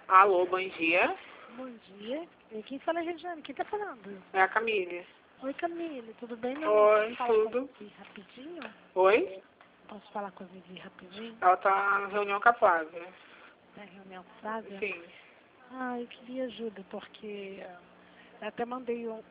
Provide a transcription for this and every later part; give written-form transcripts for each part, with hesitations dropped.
Alô, bom dia. Bom dia. Quem fala é a Regiane? Quem tá falando? É a Camille. Oi, Camille. Tudo bem, meu Oi, amor? Posso falar tudo. com a Vivi rapidinho? Oi? Posso falar com a Vivi rapidinho? Ela tá na reunião com a Flávia. Na reunião com a Flávia? Sim. Ah, eu queria ajuda, porque eu até mandei um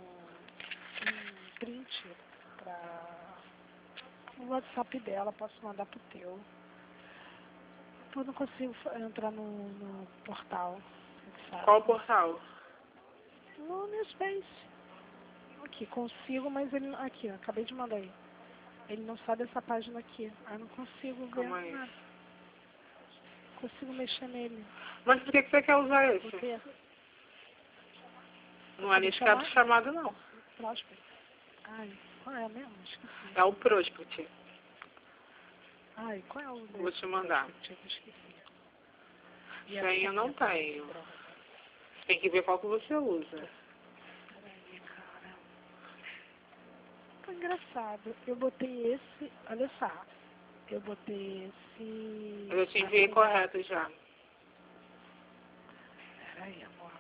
print para o WhatsApp dela. Posso mandar pro teu. Eu não consigo entrar no portal. Você sabe? Qual o portal? No meu Space. Aqui, consigo, mas ele... Aqui, ó, acabei de mandar aí. Ele não sabe essa página aqui. Eu não consigo ver Calma aí. nada. Consigo mexer nele. Mas por que você quer usar esse? Porque Não é iniciado chamado, não. Prospect. Ai, qual é mesmo? Esqueci. É o Prospect. Ai, qual é o Vou te mandar. Prospect? Eu esqueci. Senha eu não tenho. Tem que ver qual que você usa. Peraí, cara. Tá engraçado. Eu botei esse... Olha só. Eu botei esse... Eu te enviei correto já. Peraí, amor.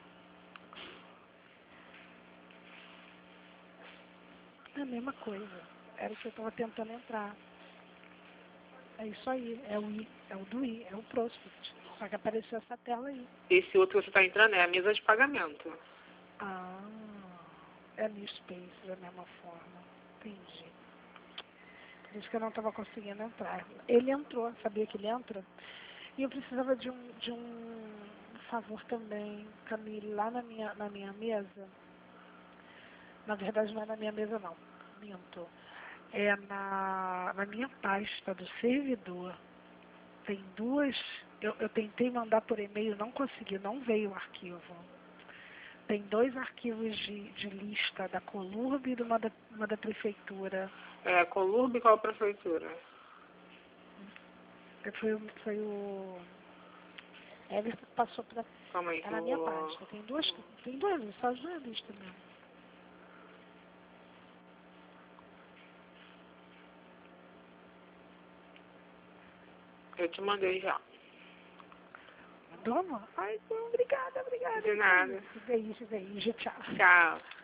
É a mesma coisa. Era o que eu tava tentando entrar. É isso aí. É o I. É o do I. É o Prospect. Só que apareceu essa tela aí. Esse outro que você está entrando é a mesa de pagamento. Ah, é no Space da mesma forma. Entendi. Por isso que eu não estava conseguindo entrar. Ele entrou, sabia que ele entra? E eu precisava de um favor também, Camille, lá na minha mesa. Na verdade não é na minha mesa não, minto. É na minha pasta do servidor. Tem duas, eu tentei mandar por e-mail, não consegui, não veio o arquivo. Tem dois arquivos de lista da Colurb e uma da prefeitura. É, Colurb qual a prefeitura? Foi o Everton que passou para... Calma aí É que na eu minha vou... pasta. Tem duas, só as duas listas mesmo. Eu te mandei já. Mandou, amor? Ai, obrigada. De nada. Beijo, tchau. Tchau.